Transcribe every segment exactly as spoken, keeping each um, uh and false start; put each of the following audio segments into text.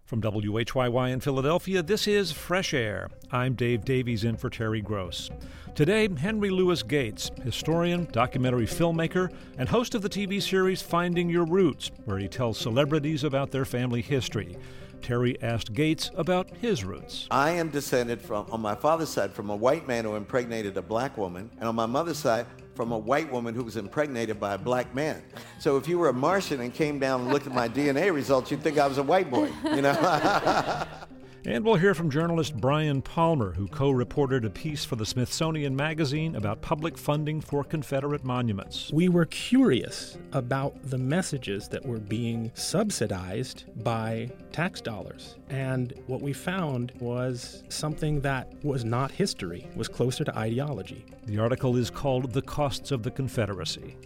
From W H Y Y in Philadelphia, this is Fresh Air. I'm Dave Davies in for Terry Gross. Today, Henry Louis Gates, historian, documentary filmmaker, and host of the T V series Finding Your Roots, where he tells celebrities about their family history. Terry asked Gates about his roots. I am descended from, on my father's side, from a white man who impregnated a black woman, and on my mother's side, from a white woman who was impregnated by a black man. So if you were a Martian and came down and looked at my D N A results, you'd think I was a white boy, you know? And we'll hear from journalist Brian Palmer, who co-reported a piece for the Smithsonian Magazine about public funding for Confederate monuments. We were curious about the messages that were being subsidized by tax dollars. And what we found was something that was not history, was closer to ideology. The article is called The Costs of the Confederacy.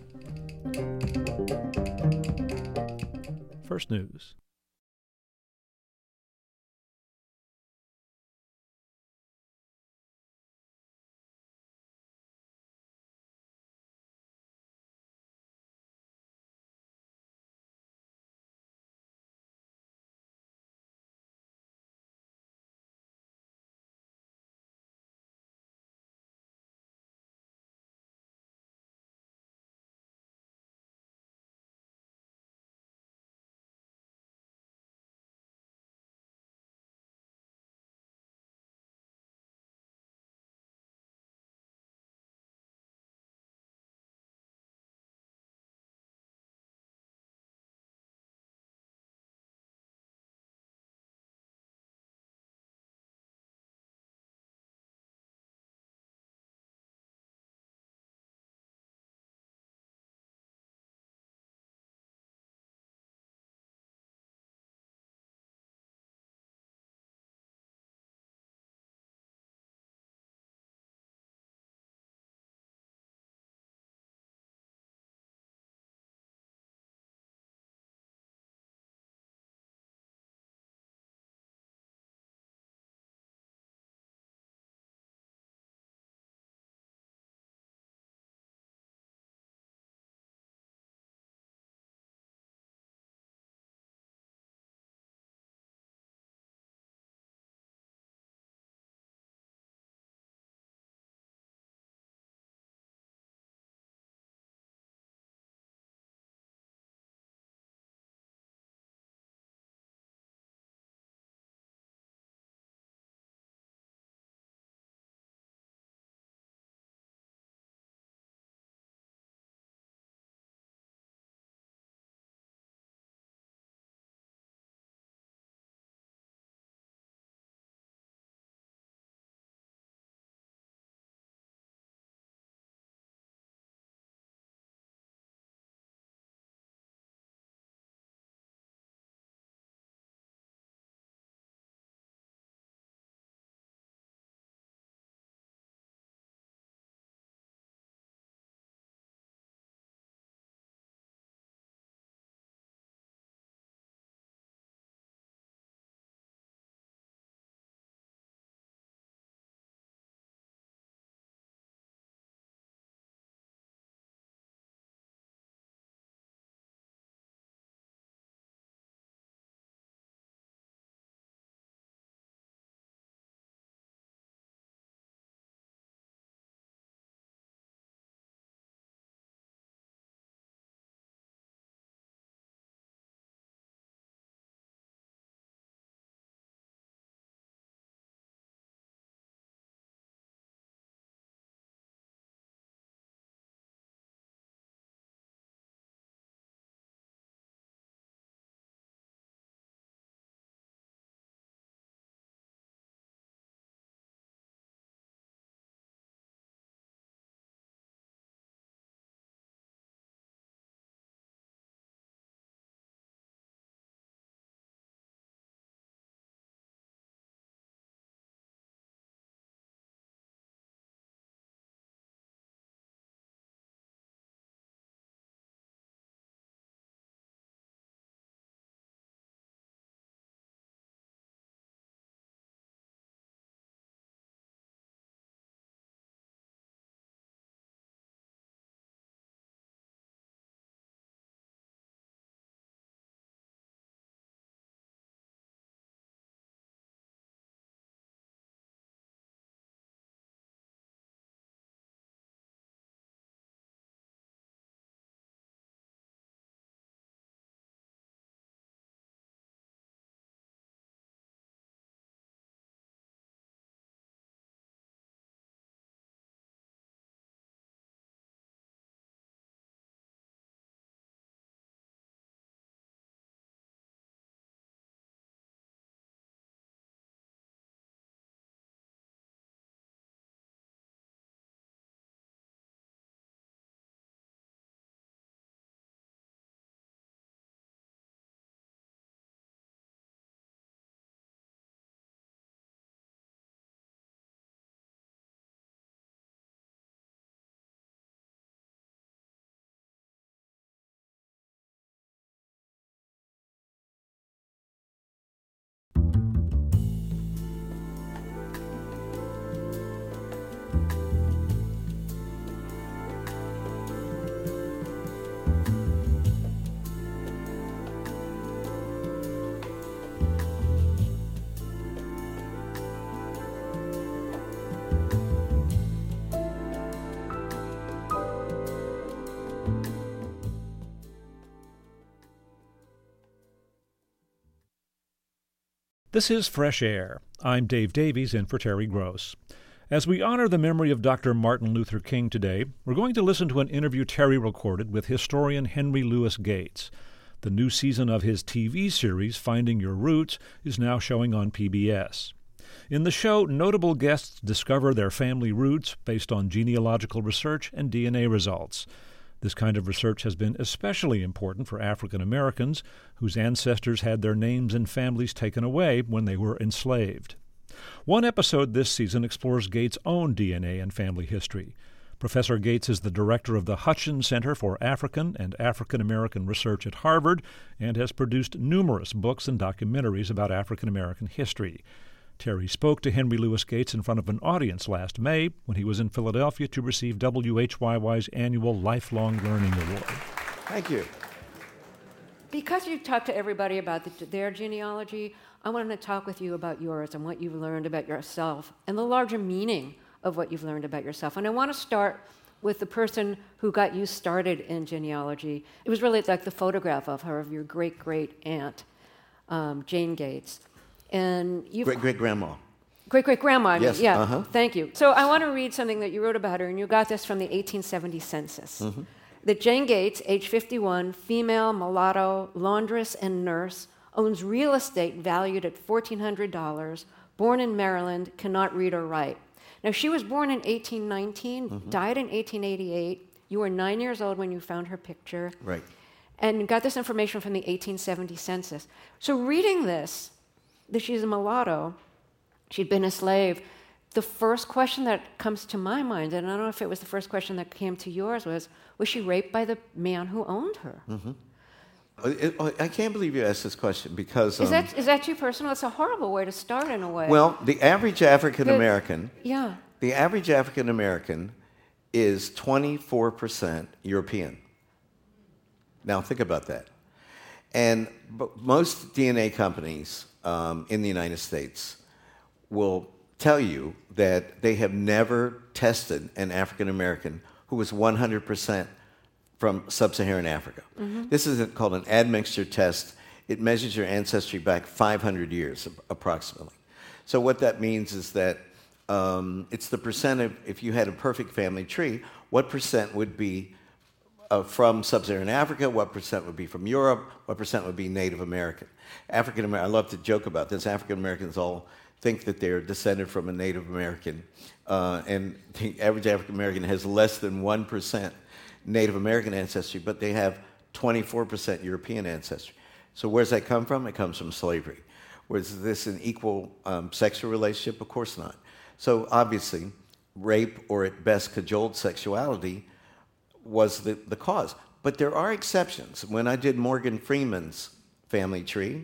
First News. This is Fresh Air. I'm Dave Davies in for Terry Gross. As we honor the memory of Doctor Martin Luther King today, we're going to listen to an interview Terry recorded with historian Henry Louis Gates. The new season of his T V series, Finding Your Roots, is now showing on P B S. In the show, notable guests discover their family roots based on genealogical research and D N A results. This kind of research has been especially important for African Americans whose ancestors had their names and families taken away when they were enslaved. One episode this season explores Gates' own D N A and family history. Professor Gates is the director of the Hutchins Center for African and African American Research at Harvard and has produced numerous books and documentaries about African American history. Terry spoke to Henry Louis Gates in front of an audience last May when he was in Philadelphia to receive W H Y Y's annual Lifelong Learning Award. Thank you. Because you talked to everybody about the, their genealogy, I wanted to talk with you about yours and what you've learned about yourself and the larger meaning of what you've learned about yourself. And I want to start with the person who got you started in genealogy. It was really like the photograph of her, of your great-great-aunt, um, Jane Gates. And you've Great-great-grandma. Great-great-grandma, I mean, yes, yeah, uh-huh. Thank you. So I want to read something that you wrote about her, and you got this from the eighteen seventy census. Mm-hmm. That Jane Gates, age fifty-one, female, mulatto, laundress, and nurse, owns real estate valued at fourteen hundred dollars, born in Maryland, cannot read or write. Now, she was born in eighteen nineteen, mm-hmm. died in eighteen eighty-eight. You were nine years old when you found her picture. Right. And you got this information from the eighteen seventy census. So reading this, that she's a mulatto, she'd been a slave, the first question that comes to my mind, and I don't know if it was the first question that came to yours, was, was she raped by the man who owned her? Mm-hmm. It, I can't believe you asked this question because... Um, is, that, is that too personal? It's a horrible way to start in a way. Well, the average African-American... Yeah. The average African-American is twenty-four percent European. Now, think about that. And most D N A companies um, in the United States will tell you that they have never tested an African-American who was one hundred percent from sub-Saharan Africa. Mm-hmm. This is called an admixture test. It measures your ancestry back five hundred years, approximately. So what that means is that um, it's the percent of, if you had a perfect family tree, what percent would be uh, from sub-Saharan Africa, what percent would be from Europe, what percent would be Native American. African American, I love to joke about this, African Americans all think that they're descended from a Native American, uh, and the average African American has less than one percent Native American ancestry, but they have twenty-four percent European ancestry. So where's that come from? It comes from slavery. Was this an equal um, sexual relationship? Of course not. So obviously, rape or at best cajoled sexuality was the, the cause. But there are exceptions. When I did Morgan Freeman's family tree,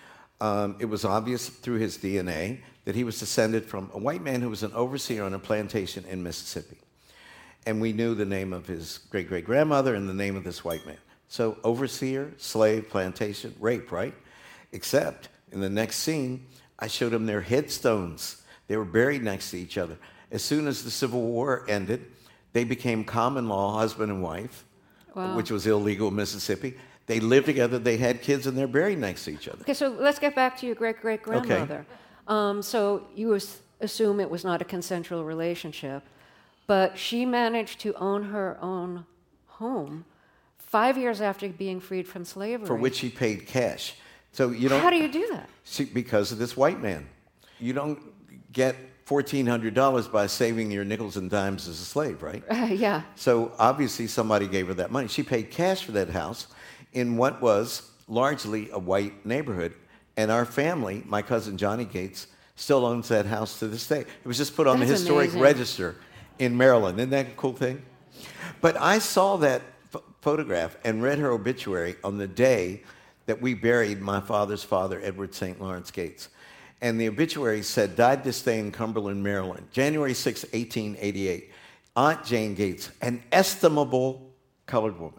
um, it was obvious through his D N A that he was descended from a white man who was an overseer on a plantation in Mississippi. And we knew the name of his great-great-grandmother and the name of this white man. So overseer, slave, plantation, rape, right? Except in the next scene, I showed them their headstones. They were buried next to each other. As soon as the Civil War ended, they became common law husband and wife, wow. which was illegal in Mississippi. They lived together, they had kids, and they're buried next to each other. Okay, so let's get back to your great-great-grandmother. Okay. Um, so you assume it was not a consensual relationship. But she managed to own her own home five years after being freed from slavery. For which she paid cash. So you don't. How do you do that? She, because of this white man. You don't get fourteen hundred dollars by saving your nickels and dimes as a slave, right? Uh, yeah. So obviously somebody gave her that money. She paid cash for that house in what was largely a white neighborhood. And our family, my cousin Johnny Gates, still owns that house to this day. It was just put on That's the historic amazing. register in Maryland. Isn't that a cool thing? But I saw that ph- photograph and read her obituary on the day that we buried my father's father, Edward Saint Lawrence Gates. And the obituary said, died this day in Cumberland, Maryland, January sixth, eighteen eighty-eight. Aunt Jane Gates, an estimable colored woman.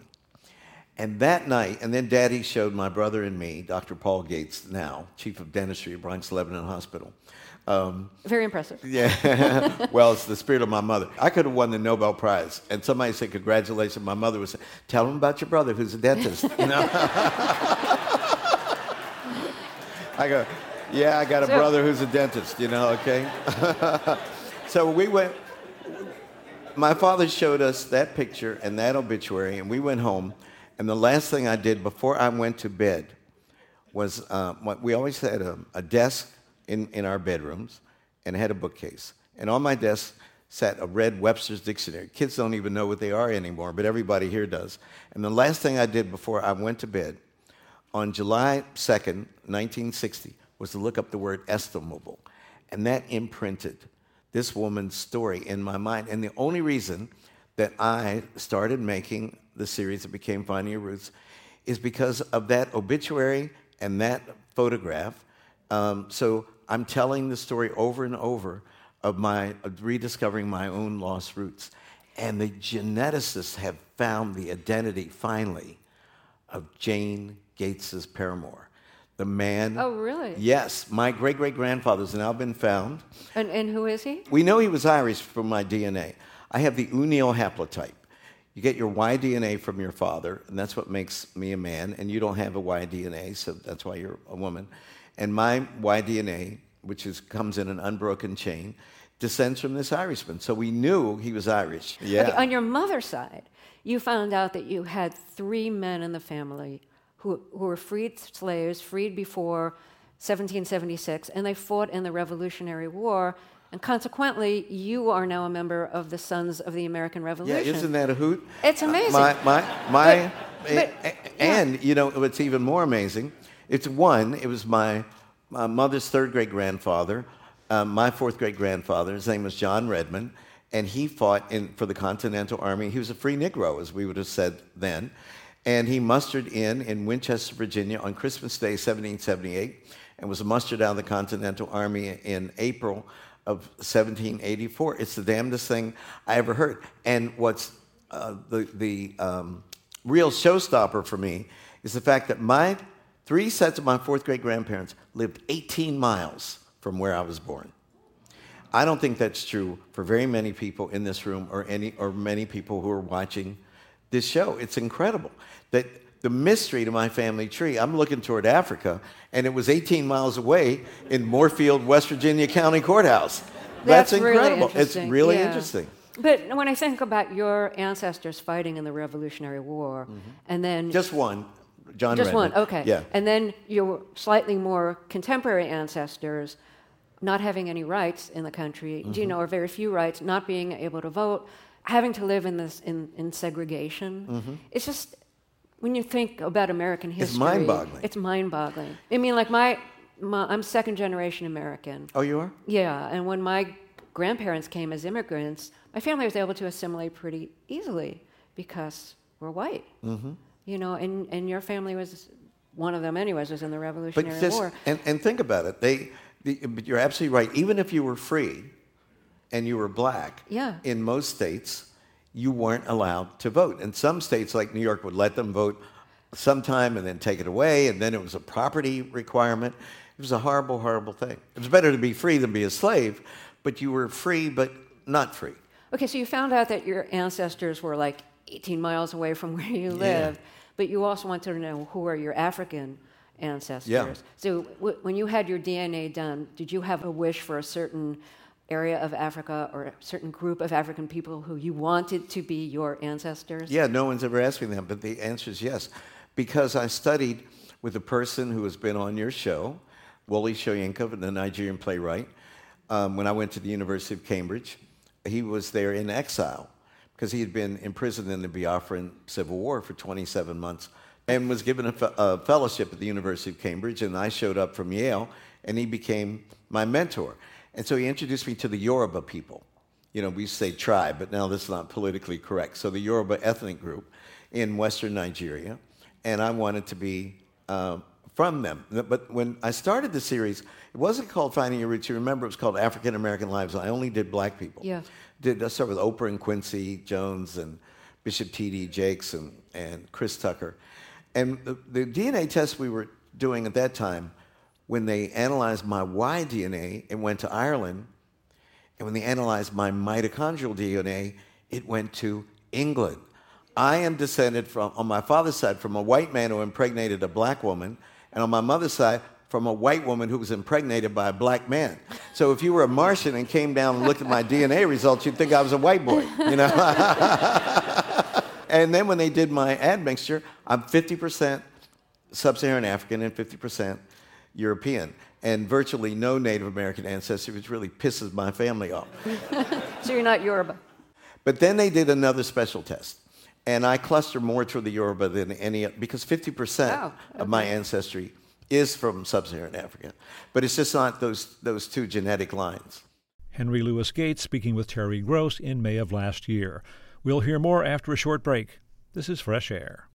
And that night, and then Daddy showed my brother and me, Doctor Paul Gates, now chief of dentistry at Bronx Lebanon Hospital. Um, Very impressive. Yeah. Well, it's the spirit of my mother. I could have won the Nobel Prize. And somebody said, congratulations. My mother would say, tell him about your brother who's a dentist. You know? I go, Yeah, I got a So- brother who's a dentist, you know, okay? So we went, my father showed us that picture and that obituary, and we went home, and the last thing I did before I went to bed was, uh, what- we always had a, a desk in, in our bedrooms, and had a bookcase. And on my desk sat a red Webster's Dictionary. Kids don't even know what they are anymore, but everybody here does. And the last thing I did before I went to bed on July second, nineteen sixty, was to look up the word estimable. And that imprinted this woman's story in my mind. And the only reason that I started making the series that became Finding Your Roots is because of that obituary and that photograph. Um, so I'm telling the story over and over of my of rediscovering my own lost roots. And the geneticists have found the identity, finally, of Jane Gates's paramour. The man... Oh, really? Yes. My great-great-grandfather's now been found. And, and who is he? We know he was Irish from my D N A. I have the O'Neill haplotype. You get your Y D N A from your father, and that's what makes me a man, and you don't have a Y D N A, so that's why you're a woman. And my Y D N A, which is, comes in an unbroken chain, descends from this Irishman. So we knew he was Irish. Yeah. Okay, on your mother's side, you found out that you had three men in the family who, who were freed slaves, freed before seventeen seventy-six, and they fought in the Revolutionary War. And consequently, you are now a member of the Sons of the American Yeah, Revolution. isn't that a hoot? It's amazing. My, my, my, But- but- a- and, you know, what's even more amazing, it's one, it was my, my mother's third great-grandfather, um, my fourth great-grandfather, his name was John Redmond, and he fought in, for the Continental Army. He was a free Negro, as we would have said then. And he mustered in in Winchester, Virginia on Christmas Day, seventeen seventy-eight, and was mustered out of the Continental Army in April of seventeen eighty-four. It's the damnedest thing I ever heard. And what's uh, the, the um, real showstopper for me is the fact that my three sets of my fourth great-grandparents lived eighteen miles from where I was born. I don't think that's true for very many people in this room or any or many people who are watching this show. It's incredible that the mystery to my family tree, I'm looking toward Africa, and it was eighteen miles away in Moorfield, West Virginia County Courthouse. That's, That's really incredible. It's interesting, really yeah. interesting. But when I think about your ancestors fighting in the Revolutionary War, and then Just one, John just one, Redmond. okay, Yeah. and then your slightly more contemporary ancestors not having any rights in the country, Mm-hmm. you know, or very few rights, not being able to vote, having to live in this in, in segregation. Mm-hmm. It's just when you think about American history, mind-boggling. It's mind-boggling. I mean, like my, my I'm second generation American. Oh, you are? Yeah, and when my grandparents came as immigrants, my family was able to assimilate pretty easily because we're white. Mm-hmm. You know, and, and your family was, one of them anyways, was in the Revolutionary But this, War. and, and think about it. They, the, but you're absolutely right. Even if you were free and you were black, Yeah. in most states, you weren't allowed to vote. And some states, like New York, would let them vote sometime and then take it away, and then it was a property requirement. It was a horrible, horrible thing. It was better to be free than be a slave, but you were free but not free. Okay, so you found out that your ancestors were like eighteen miles away from where you lived, but you also wanted to know who are your African ancestors. Yeah. So w- when you had your D N A done, did you have a wish for a certain area of Africa or a certain group of African people who you wanted to be your ancestors? Yeah, no one's ever asked me that, but the answer is yes. Because I studied with a person who has been on your show, Wole Soyinka, the Nigerian playwright, um, when I went to the University of Cambridge. He was there in exile because he had been imprisoned in the Biafran Civil War for twenty-seven months and was given a, fe- a fellowship at the University of Cambridge, and I showed up from Yale, and he became my mentor. And so he introduced me to the Yoruba people. You know, we used to say tribe, but now this is not politically correct. So the Yoruba ethnic group in Western Nigeria, and I wanted to be uh, from them. But when I started the series, it wasn't called Finding Your Roots. You remember it was called African American Lives. I only did black people. Yeah. Did I started with Oprah and Quincy Jones and Bishop T D Jakes and, and Chris Tucker. And the, the D N A test we were doing at that time, when they analyzed my Y D N A, it went to Ireland. And when they analyzed my mitochondrial D N A, it went to England. I am descended from, on my father's side, from a white man who impregnated a black woman, and on my mother's side, from from a white woman who was impregnated by a black man. So if you were a Martian and came down and looked at my D N A results, you'd think I was a white boy, you know? And then when they did my admixture, I'm fifty percent sub-Saharan African and fifty percent European, and virtually no Native American ancestry, which really pisses my family off. So you're not Yoruba? But then they did another special test, and I cluster more toward the Yoruba than any, because fifty percent oh, okay. of my ancestry is from sub-Saharan Africa. But it's just not those, those two genetic lines. Henry Louis Gates speaking with Terry Gross in May of last year. We'll hear more after a short break. This is Fresh Air.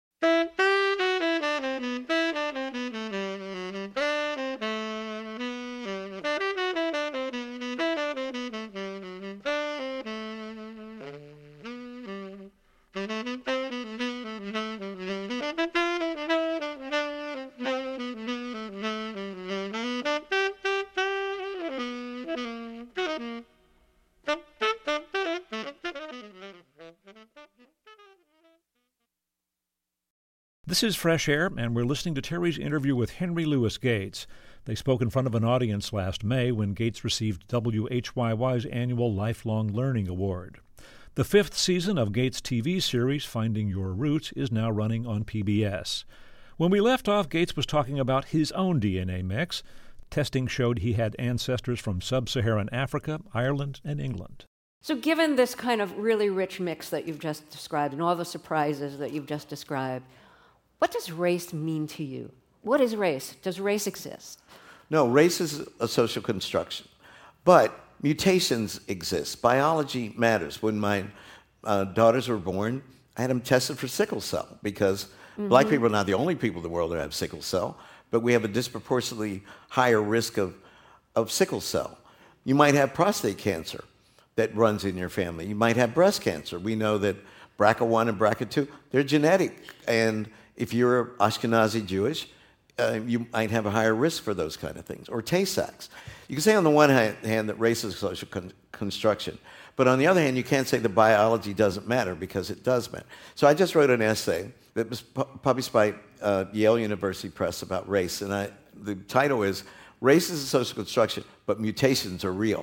This is Fresh Air, and we're listening to Terry's interview with Henry Louis Gates. They spoke in front of an audience last May when Gates received W H Y Y's annual Lifelong Learning Award. The fifth season of Gates' T V series, Finding Your Roots, is now running on P B S. When we left off, Gates was talking about his own D N A mix. Testing showed he had ancestors from sub-Saharan Africa, Ireland, and England. So given this kind of really rich mix that you've just described and all the surprises that you've just described, what does race mean to you? What is race? Does race exist? No, race is a social construction. But mutations exist. Biology matters. When my uh, daughters were born, I had them tested for sickle cell because mm-hmm. black people are not the only people in the world that have sickle cell, but we have a disproportionately higher risk of, of sickle cell. You might have prostate cancer that runs in your family. You might have breast cancer. We know that B R C A one and B R C A two, they're genetic. And if you're Ashkenazi Jewish, uh, you might have a higher risk for those kind of things. Or Tay-Sachs. You can say on the one hand that race is a social con- construction, but on the other hand, you can't say that biology doesn't matter, because it does matter. So I just wrote an essay that was pu- published by uh, Yale University Press about race, and I, the title is Race is a Social Construction, but Mutations Are Real.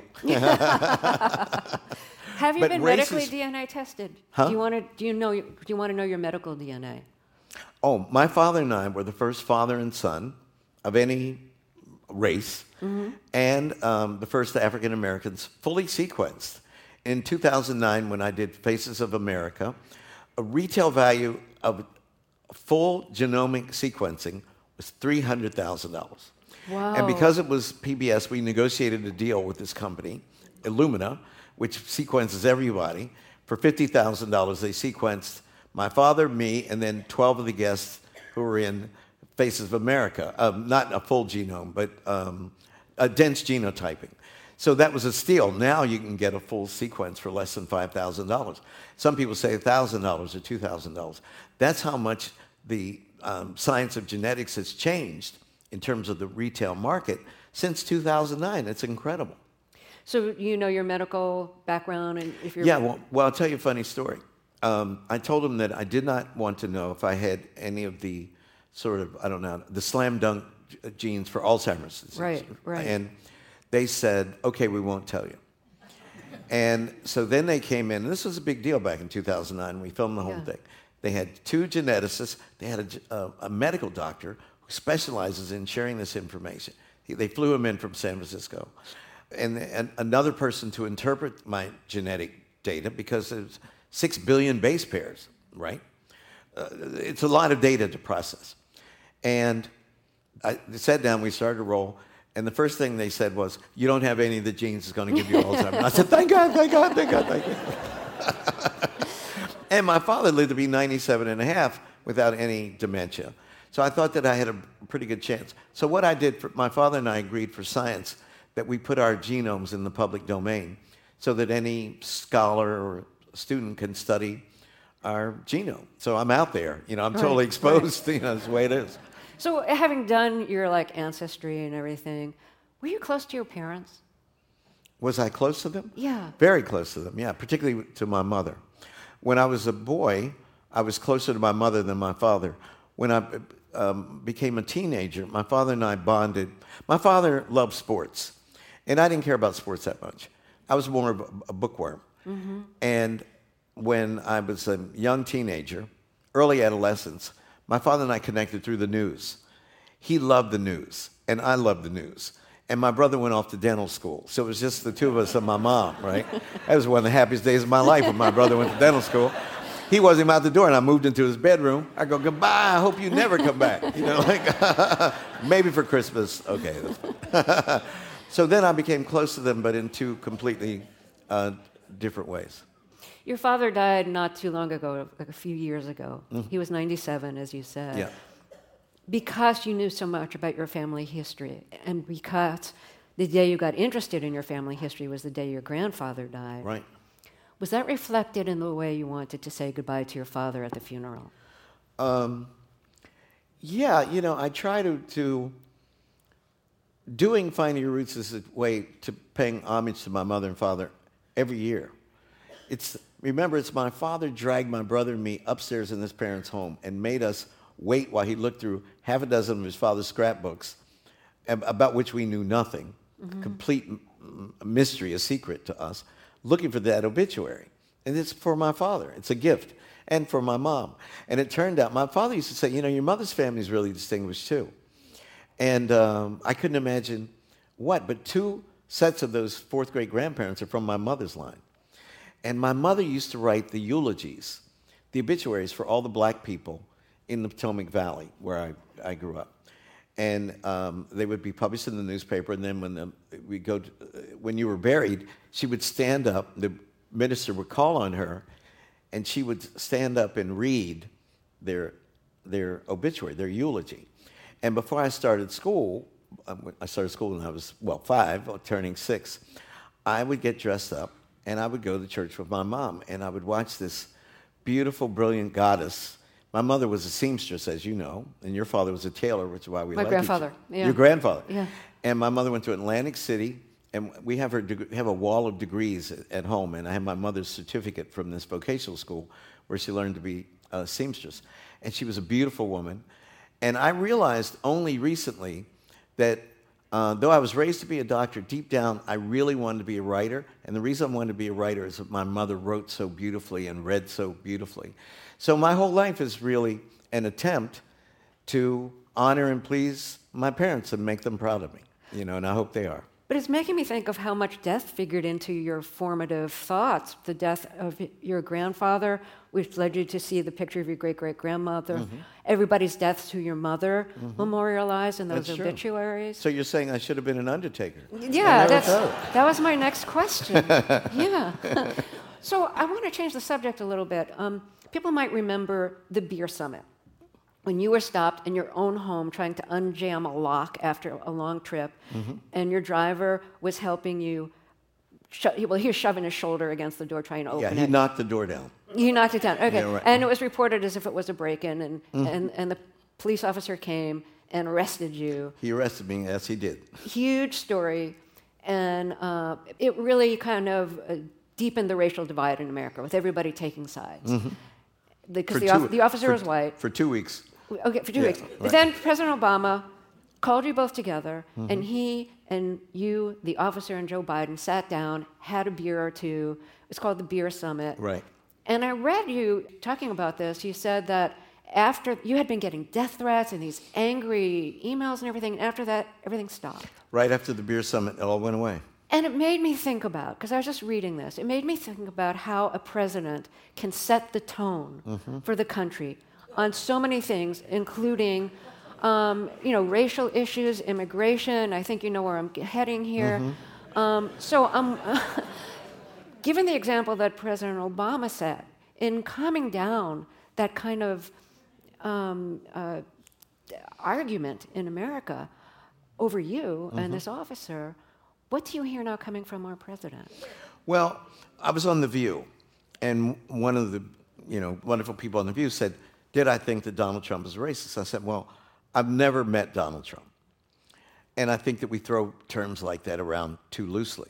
Have you But been race medically is- D N A tested? Huh? Do you want to? Do you know? Do you want to know your medical D N A? Oh, my father and I were the first father and son of any race, mm-hmm. and um, the first African Americans fully sequenced. In two thousand nine, when I did Faces of America, a retail value of full genomic sequencing was three hundred thousand dollars. Wow. And because it was P B S, we negotiated a deal with this company, Illumina, which sequences everybody. For fifty thousand dollars, they sequenced my father, me, and then twelve of the guests who were in Faces of America. Um, not a full genome, but um, a dense genotyping. So that was a steal. Now you can get a full sequence for less than five thousand dollars. Some people say one thousand dollars or two thousand dollars. That's how much the um, science of genetics has changed in terms of the retail market since two thousand nine. It's incredible. So you know your medical background, and if you're Yeah, well, well I'll tell you a funny story. Um, I told them that I did not want to know if I had any of the sort of, I don't know, the slam dunk genes for Alzheimer's disease. Right, right. And they said, okay, we won't tell you. And so then they came in, and this was a big deal back in two thousand nine. We filmed the whole Yeah. thing. They had two geneticists. They had a, a, a medical doctor who specializes in sharing this information. He, they flew him in from San Francisco. And, and another person to interpret my genetic data, because there's six billion base pairs, right? Uh, it's a lot of data to process. And I sat down, we started to roll, and the first thing they said was, you don't have any of the genes that's going to give you Alzheimer's. I said, thank God, thank God, thank God, thank God. And my father lived to be ninety-seven and a half without any dementia. So I thought that I had a pretty good chance. So what I did, for, my father and I agreed for science that we put our genomes in the public domain so that any scholar or student can study our genome. So I'm out there, you know, I'm Right, totally exposed, right. you know, that's the way it is. So having done your like ancestry and everything, were you close to your parents? Was I close to them? Yeah. Very close to them, yeah, particularly to my mother. When I was a boy, I was closer to my mother than my father. When I, um, became a teenager, my father and I bonded. My father loved sports, and I didn't care about sports that much. I was more of a, a bookworm. Mm-hmm. And when I was a young teenager, early adolescence, my father and I connected through the news. He loved the news, and I loved the news. And my brother went off to dental school. So it was just the two of us and my mom, right? That was one of the happiest days of my life when my brother went to dental school. He wasn't even out the door, and I moved into his bedroom. I go, goodbye, I hope you never come back. You know, like, maybe for Christmas. Okay. So then I became close to them, but in two completely uh, different ways. Your father died not too long ago, like a few years ago. Mm-hmm. He was ninety-seven, as you said. Yeah. Because you knew so much about your family history, and because the day you got interested in your family history was the day your grandfather died. Right. Was that reflected in the way you wanted to say goodbye to your father at the funeral? Um, yeah, you know, I try to, to... Doing Finding Your Roots is a way to paying homage to my mother and father every year. It's remember, it's my father dragged my brother and me upstairs in his parents' home and made us wait while he looked through half a dozen of his father's scrapbooks about which we knew nothing, mm-hmm. complete m- mystery, a secret to us, looking for that obituary. And it's for my father. It's a gift. And for my mom. And it turned out, my father used to say, you know, your mother's family is really distinguished too. And um, I couldn't imagine what, but two sets of those fourth grade grandparents are from my mother's line. And my mother used to write the eulogies, the obituaries for all the black people in the Potomac Valley, where I, I grew up. And um, they would be published in the newspaper, and then when the, we go to, uh, when you were buried, she would stand up, the minister would call on her, and she would stand up and read their, their obituary, their eulogy. And before I started school, I started school when I was, well, five, turning six, I would get dressed up, and I would go to church with my mom, and I would watch this beautiful, brilliant goddess. My mother was a seamstress, as you know, and your father was a tailor, which is why we My liked grandfather, each other. yeah. Your grandfather. Yeah. And my mother went to Atlantic City, and we have her deg- have a wall of degrees at home, and I have my mother's certificate from this vocational school where she learned to be a seamstress. And she was a beautiful woman. And I realized only recently that uh, though I was raised to be a doctor, deep down I really wanted to be a writer. And the reason I wanted to be a writer is that my mother wrote so beautifully and read so beautifully. So my whole life is really an attempt to honor and please my parents and make them proud of me, you know, and I hope they are. But it's making me think of how much death figured into your formative thoughts. The death of your grandfather, which led you to see the picture of your great-great-grandmother. Mm-hmm. Everybody's deaths to your mother mm-hmm. memorialized in those that's obituaries. True. So you're saying I should have been an undertaker? Yeah, that's, that was my next question. Yeah. So I want to change the subject a little bit. Um, people might remember the beer summit, when you were stopped in your own home trying to unjam a lock after a long trip, mm-hmm. and your driver was helping you, sho- well, he was shoving his shoulder against the door trying to open it. Yeah, he it. knocked the door down. You knocked it down, okay. Yeah, right. And it was reported as if it was a break-in, and, mm-hmm. and, and the police officer came and arrested you. He arrested me, yes, he did. Huge story, and uh, it really kind of uh, deepened the racial divide in America, with everybody taking sides. Mm-hmm. Because the, the, the officer for, was white. For two weeks. Okay, for two yeah, weeks. Right. But then President Obama called you both together, mm-hmm. and he and you, the officer, and Joe Biden sat down, had a beer or two. It's called the Beer Summit. Right. And I read you talking about this. You said that after you had been getting death threats and these angry emails and everything, and after that, everything stopped. Right after the Beer Summit, it all went away. And it made me think about, because I was just reading this, it made me think about how a president can set the tone mm-hmm. for the country on so many things, including, um, you know, racial issues, immigration. I think you know where I'm heading here. Mm-hmm. Um, so, um, given the example that President Obama set in calming down that kind of um, uh, argument in America over you mm-hmm. and this officer, what do you hear now coming from our president? Well, I was on The View, and one of the, you know, wonderful people on The View said, did I think that Donald Trump is racist? I said, well, I've never met Donald Trump. And I think that we throw terms like that around too loosely.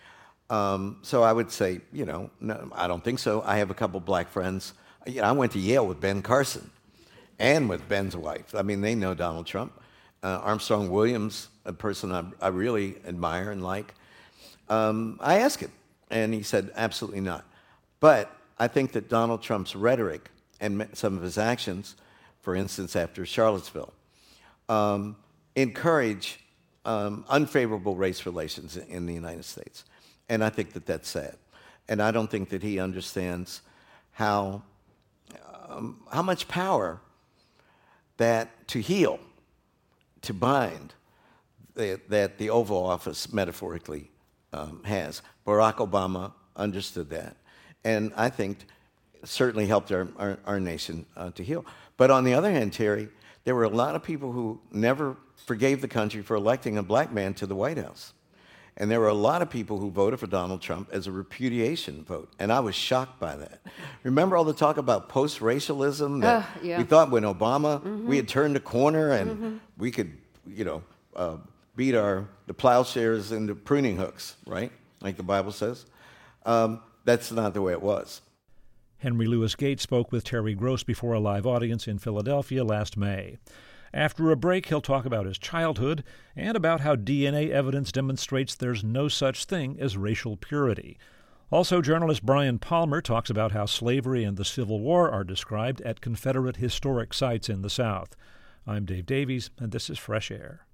Um, so I would say, you know, no, I don't think so. I have a couple black friends. You know, I went to Yale with Ben Carson. and with Ben's wife. I mean, they know Donald Trump. Uh, Armstrong Williams, a person I, I really admire and like. Um, I asked him, and he said, absolutely not. But I think that Donald Trump's rhetoric and some of his actions, for instance, after Charlottesville, um, encourage um, unfavorable race relations in, in the United States. And I think that that's sad. And I don't think that he understands how, um, how much power that to heal, to bind, that, that the Oval Office metaphorically um, has. Barack Obama understood that. And I think certainly helped our, our, our nation uh, to heal. But on the other hand, Terry, there were a lot of people who never forgave the country for electing a black man to the White House. And there were a lot of people who voted for Donald Trump as a repudiation vote. And I was shocked by that. Remember all the talk about post-racialism? That uh, yeah. We thought when Obama, mm-hmm. we had turned a corner and mm-hmm. we could, you know, uh, beat our the plowshares into pruning hooks, right? Like the Bible says. Um, that's not the way it was. Henry Louis Gates spoke with Terry Gross before a live audience in Philadelphia last May. After a break, he'll talk about his childhood and about how D N A evidence demonstrates there's no such thing as racial purity. Also, journalist Brian Palmer talks about how slavery and the Civil War are described at Confederate historic sites in the South. I'm Dave Davies, and this is Fresh Air.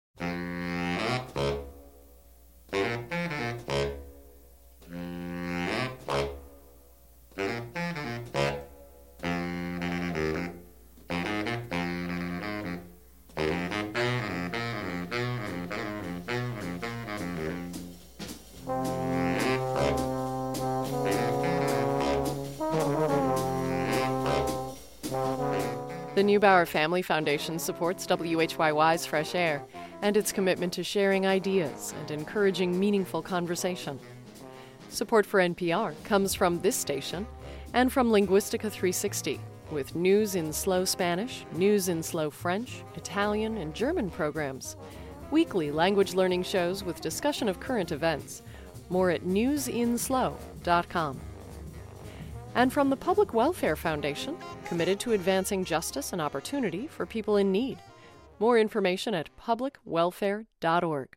The Neubauer Family Foundation supports W H Y Y's Fresh Air and its commitment to sharing ideas and encouraging meaningful conversation. Support for N P R comes from this station and from Linguistica three sixty, with news in slow Spanish, news in slow French, Italian, and German programs, weekly language learning shows with discussion of current events. More at news in slow dot com. And from the Public Welfare Foundation, committed to advancing justice and opportunity for people in need. More information at public welfare dot org.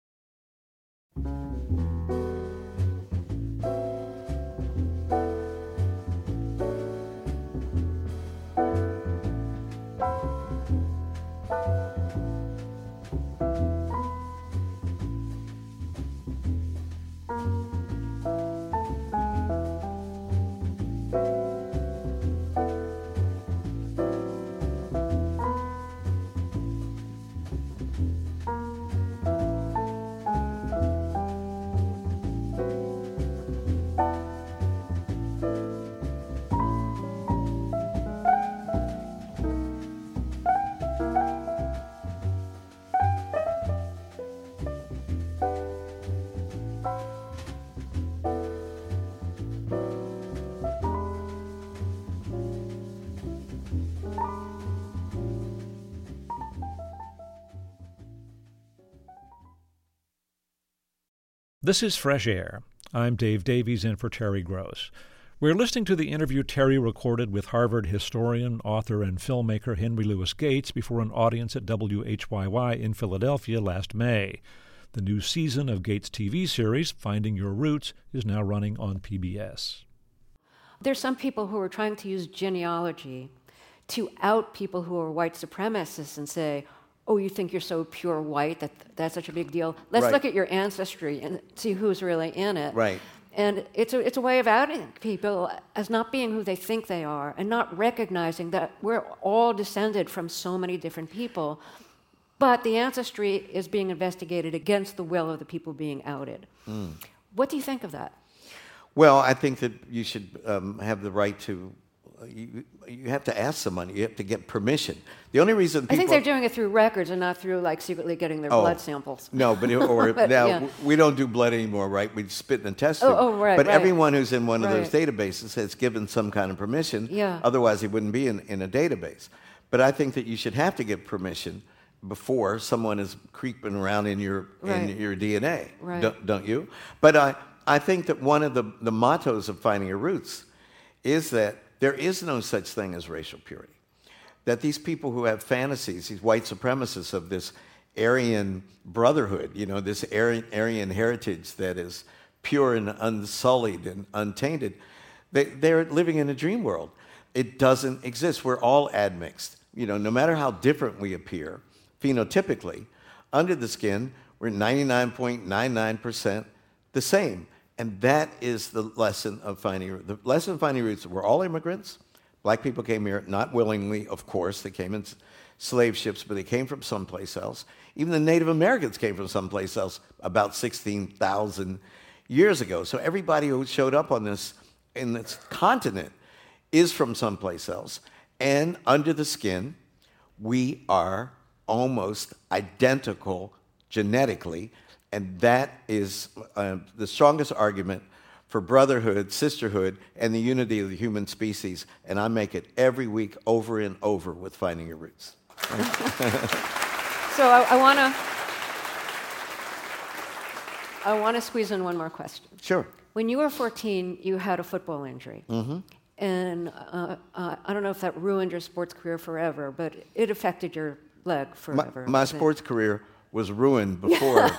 This is Fresh Air. I'm Dave Davies in for Terry Gross. We're listening to the interview Terry recorded with Harvard historian, author, and filmmaker Henry Louis Gates before an audience at W H Y Y in Philadelphia last May. The new season of Gates' T V series, Finding Your Roots, is now running on P B S. There's some people who are trying to use genealogy to out people who are white supremacists and say, oh, you think you're so pure white that that's such a big deal? Let's Right. look at your ancestry and see who's really in it. Right. And it's a, it's a way of outing people as not being who they think they are and not recognizing that we're all descended from so many different people, but the ancestry is being investigated against the will of the people being outed. Mm. What do you think of that? Well, I think that you should um, have the right to, uh, you, you have to ask someone, you have to get permission. The only reason people... I think they're doing it through records and not through like secretly getting their Oh, blood samples. No, but, it, or But, now yeah. we don't do blood anymore, right? We spit in a test Oh, tube. oh, right, But right. everyone who's in one of those Right. databases has given some kind of permission. Yeah. Otherwise, he wouldn't be in, in a database. But I think that you should have to get permission before someone is creeping around in your Right. in your D N A. Right. Don't, don't you? But I, I think that one of the, the mottos of Finding Your Roots is that there is no such thing as racial purity. that these people who have fantasies, these white supremacists of this Aryan brotherhood, you know, this Aryan, Aryan heritage that is pure and unsullied and untainted, they, they're living in a dream world. It doesn't exist. We're all admixed. You know, no matter how different we appear, phenotypically, under the skin, we're ninety-nine point nine nine percent the same. And that is the lesson of Finding Roots. The lesson of Finding Roots, we're all immigrants. Black people came here, not willingly, of course. They came in slave ships, but they came from someplace else. Even the Native Americans came from someplace else about sixteen thousand years ago. So everybody who showed up on this, in this continent, is from someplace else. And under the skin, we are almost identical genetically. And that is uh, the strongest argument for brotherhood, sisterhood, and the unity of the human species. And I make it every week over and over with Finding Your Roots. So I, I want to I want to squeeze in one more question. Sure. When you were fourteen, you had a football injury. Mm-hmm. And uh, uh, I don't know if that ruined your sports career forever, but it affected your leg forever. My, my sports career was ruined before.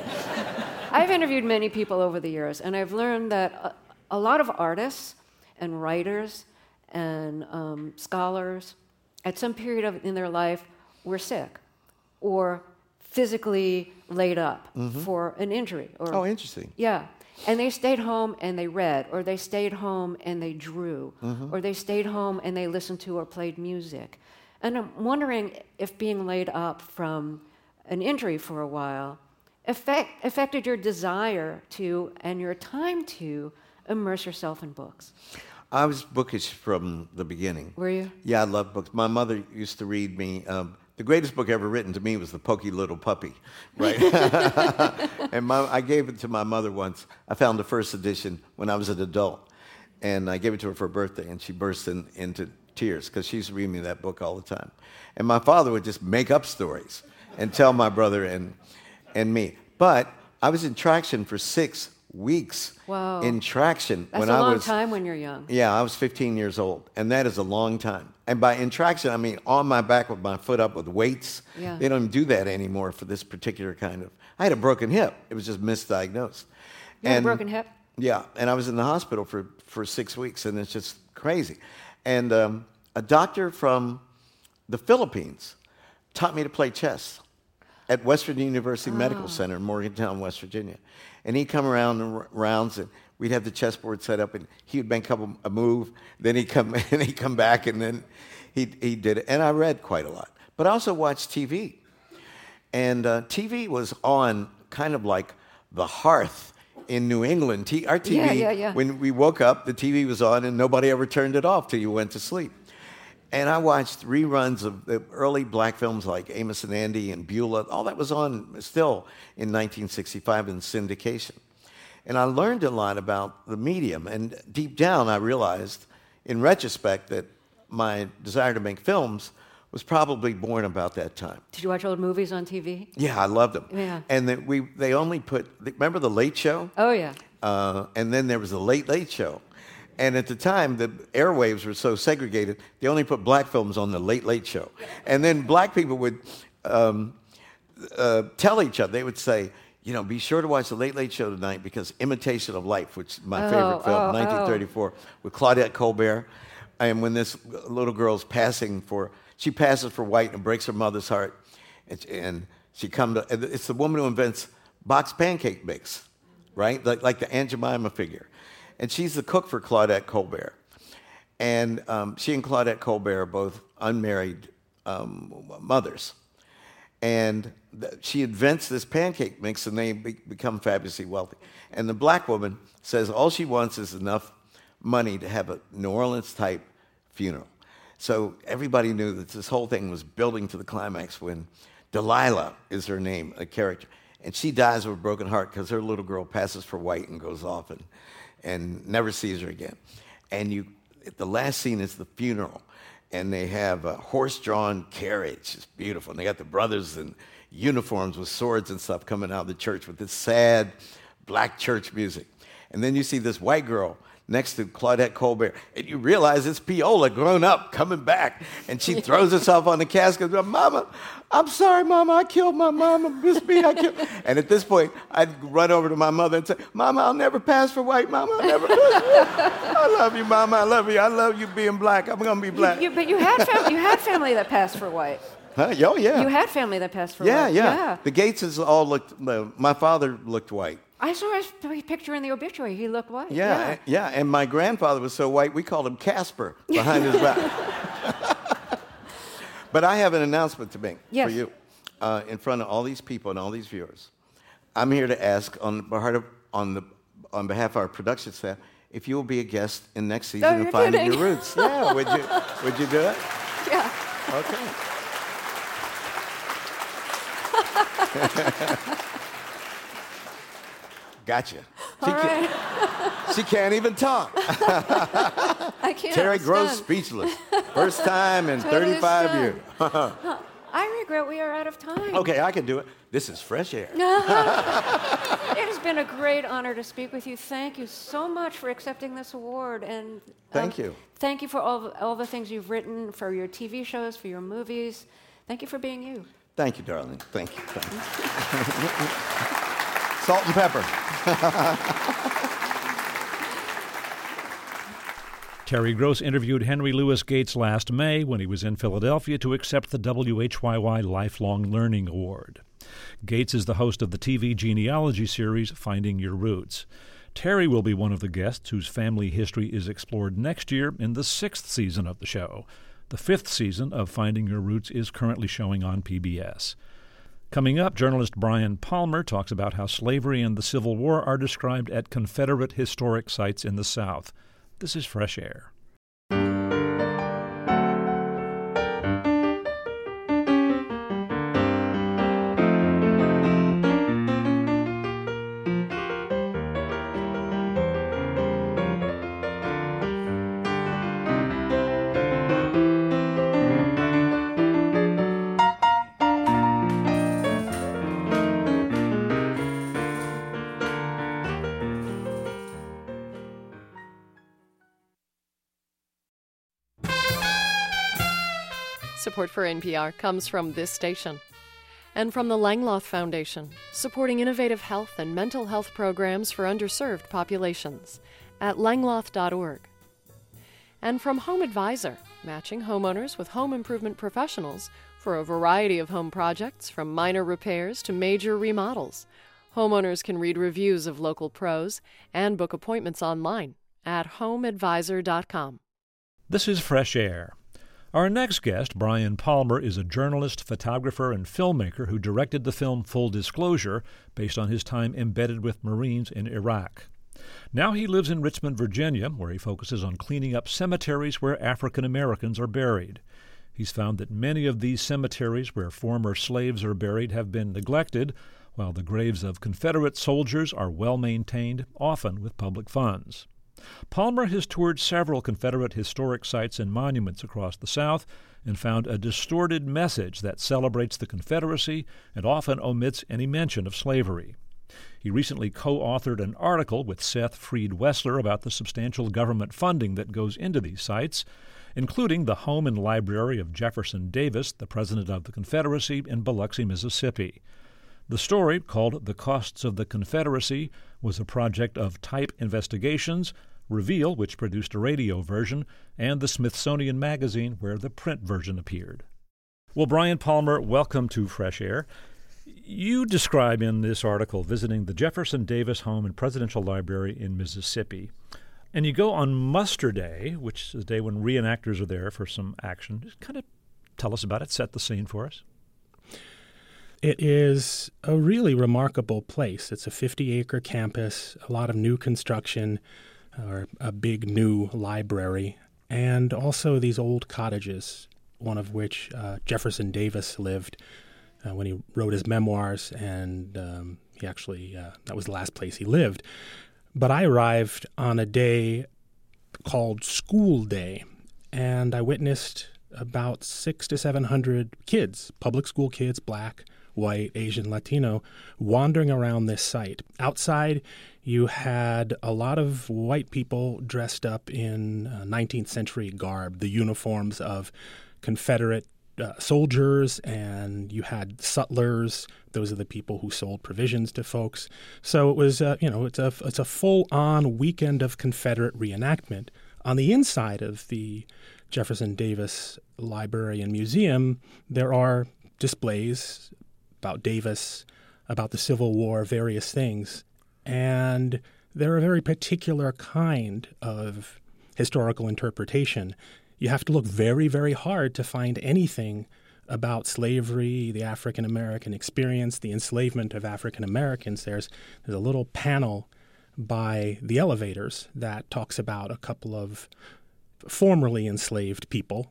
I've interviewed many people over the years, and I've learned that a, a lot of artists and writers and um, scholars at some period of, in their life were sick or physically laid up mm-hmm. for an injury. Or, oh, interesting. Yeah. And they stayed home and they read, or they stayed home and they drew, mm-hmm. or they stayed home and they listened to or played music. And I'm wondering if being laid up from an injury for a while affect, affected your desire to and your time to immerse yourself in books. I was bookish from the beginning. Were you? Yeah, I love books. My mother used to read me. Um, the greatest book ever written to me was The Pokey Little Puppy, right? And my, I gave it to my mother once. I found the first edition when I was an adult, and I gave it to her for her birthday, and she burst in, into tears because she used to read me that book all the time. And my father would just make up stories and tell my brother and and me. But I was in traction for six weeks. Wow. In traction. That's when a I long was, time when you're young. Yeah, I was fifteen years old, and that is a long time. And by in traction, I mean on my back with my foot up with weights. Yeah. They don't even do that anymore for this particular kind of... I had a broken hip. It was just misdiagnosed. You had a broken hip? Yeah, and I was in the hospital for, for six weeks, and it's just crazy. And um, a doctor from the Philippines taught me to play chess at West Virginia University oh. Medical Center in Morgantown, West Virginia. And he'd come around in rounds, and we'd have the chessboard set up, and he would make a, a move, then he'd come and he'd come back, and then he he did it. And I read quite a lot. But I also watched T V. And uh, T V was on kind of like the hearth in New England. T- our T V, yeah, yeah, yeah. when we woke up, the T V was on, and nobody ever turned it off till you went to sleep. And I watched reruns of the early black films like Amos and Andy and Beulah. All that was on still in nineteen sixty-five in syndication. And I learned a lot about the medium. And deep down, I realized, in retrospect, that my desire to make films was probably born about that time. Did you watch old movies on T V? Yeah, I loved them. Yeah. And that we they only put, remember The Late Show? Oh, yeah. Uh, and then there was The Late Late Show. And at the time, the airwaves were so segregated, they only put black films on The Late Late Show. And then black people would um, uh, tell each other, they would say, you know, be sure to watch The Late Late Show tonight because Imitation of Life, which is my oh, favorite film, oh, nineteen thirty-four, oh. with Claudette Colbert. And when this little girl's passing for, she passes for white and breaks her mother's heart. And, and she comes to, it's the woman who invents boxed pancake mix, right? Like, like the Aunt Jemima figure. And she's the cook for Claudette Colbert. And um, she and Claudette Colbert are both unmarried um, mothers. And th- she invents this pancake mix, and they be- become fabulously wealthy. And the black woman says all she wants is enough money to have a New Orleans-type funeral. So everybody knew that this whole thing was building to the climax when Delilah is her name, a character. And she dies with a broken heart because her little girl passes for white and goes off and and never sees her again. And you, the last scene is the funeral, and they have a horse-drawn carriage. It's beautiful. And they got the brothers in uniforms with swords and stuff coming out of the church with this sad black church music. And then you see this white girl next to Claudette Colbert. And you realize it's Peola grown up coming back. And she throws herself on the casket. Mama, I'm sorry, Mama, I killed my mama. Miss me, I killed. And at this point, I'd run over to my mother and say, Mama, I'll never pass for white, Mama. I'll never pass for white. I love you, Mama. I love you. I love you being black. I'm going to be black. You, you, but you had, fam- you had family that passed for white. Huh? Oh, yeah. You had family that passed for yeah, white. Yeah, yeah. The Gateses all looked, uh, my father looked white. I saw his picture in the obituary. He looked white. Yeah, yeah, yeah. And my grandfather was so white, we called him Casper behind his back. But I have an announcement to make yes. for you uh, in front of all these people and all these viewers. I'm here to ask on behalf of, on the, on behalf of our production staff if you will be a guest in next season oh, of Finding kidding. Your Roots. Yeah, would you, would you do it? Yeah. Okay. Gotcha. She, All can't, right. she can't even talk. I can't. Terry I'm Gross stunned. speechless. First time in Totally thirty-five stunned. years. Huh. I regret we are out of time. Okay, I can do it. This is fresh air. It has been a great honor to speak with you. Thank you so much for accepting this award. And um, Thank you. Thank you for all, all the things you've written, for your T V shows, for your movies. Thank you for being you. Thank you, darling. Thank you. Thank you. Salt and pepper. Terry Gross interviewed Henry Louis Gates last May when he was in Philadelphia to accept the W H Y Y Lifelong Learning Award. Gates is the host of the T V genealogy series Finding Your Roots. Terry will be one of the guests whose family history is explored next year in the sixth season of the show. The fifth season of Finding Your Roots is currently showing on P B S. Coming up, journalist Brian Palmer talks about how slavery and the Civil War are described at Confederate historic sites in the South. This is Fresh Air. Support for N P R comes from this station and from the Langloth Foundation, supporting innovative health and mental health programs for underserved populations at langloth dot org. And from Home Advisor, matching homeowners with home improvement professionals for a variety of home projects from minor repairs to major remodels. Homeowners can read reviews of local pros and book appointments online at home advisor dot com. This is Fresh Air. Our next guest, Brian Palmer, is a journalist, photographer, and filmmaker who directed the film Full Disclosure, based on his time embedded with Marines in Iraq. Now he lives in Richmond, Virginia, where he focuses on cleaning up cemeteries where African Americans are buried. He's found that many of these cemeteries where former slaves are buried have been neglected, while the graves of Confederate soldiers are well maintained, often with public funds. Palmer has toured several Confederate historic sites and monuments across the South and found a distorted message that celebrates the Confederacy and often omits any mention of slavery. He recently co-authored an article with Seth Freed Wessler about the substantial government funding that goes into these sites, including the home and library of Jefferson Davis, the President of the Confederacy, in Biloxi, Mississippi. The story, called The Costs of the Confederacy, was a project of Type Investigations, Reveal, which produced a radio version, and the Smithsonian Magazine, where the print version appeared. Well, Brian Palmer, welcome to Fresh Air. You describe in this article visiting the Jefferson Davis Home and Presidential Library in Mississippi. And you go on Muster Day, which is a day when reenactors are there for some action. Just kind of tell us about it, set the scene for us. It is a really remarkable place. It's a fifty-acre campus, a lot of new construction, or a big new library, and also these old cottages, one of which uh, Jefferson Davis lived uh, when he wrote his memoirs, and um, he actually, uh, that was the last place he lived. But I arrived on a day called School Day, and I witnessed about six to seven hundred kids, public school kids, black, white, Asian, Latino, wandering around this site. Outside, you had a lot of white people dressed up in uh, nineteenth century garb, the uniforms of Confederate uh, soldiers, and you had sutlers. Those are the people who sold provisions to folks. So it was, uh, you know, it's a it's a full-on weekend of Confederate reenactment. On the inside of the Jefferson Davis Library and Museum, there are displays about Davis, about the Civil War, various things. And they're a very particular kind of historical interpretation. You have to look very, very hard to find anything about slavery, the African American experience, the enslavement of African Americans. There's, there's a little panel by the Elevators that talks about a couple of formerly enslaved people